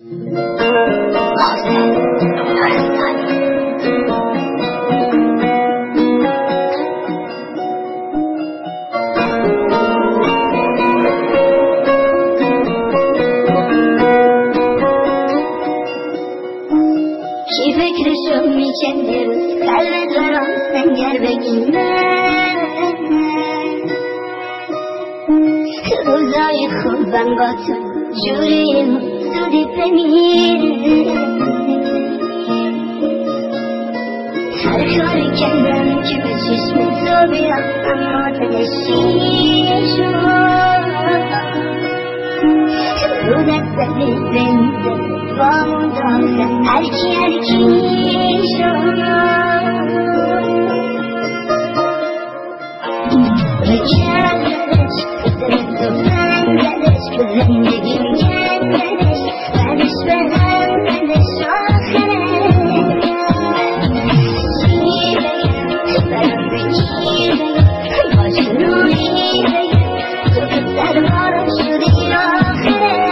کی فکرشو میکنه روز قلب دارم سنگر بگیرم روزای خوبم با تو جوری زودی بمیره هر کاری کردم که به چشم تو بیام اما تنشین شد رو دست زدی بنده با اون داغم هرکی شد بکردش قدرت و فندش به زندگیم کردش بعدش به همدش آخره چی بگم برام بگیر بگم با شروعی بگم تو که سربارم شدی آخره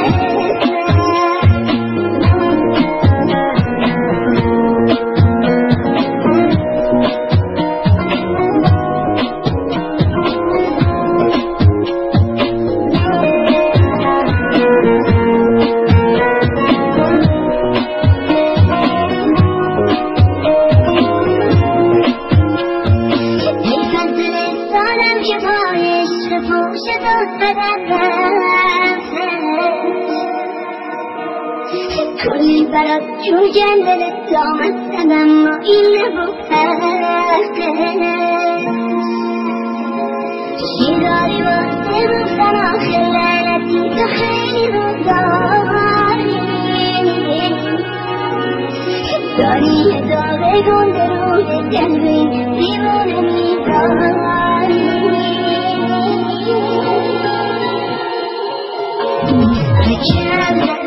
کلی برات جون گندل دامت زدم و این نبود پرستش چی داری واسه گفتن آخر لعنتی تو خیلی رو داری یه داغ گنده روح قلبی دیوونه میداری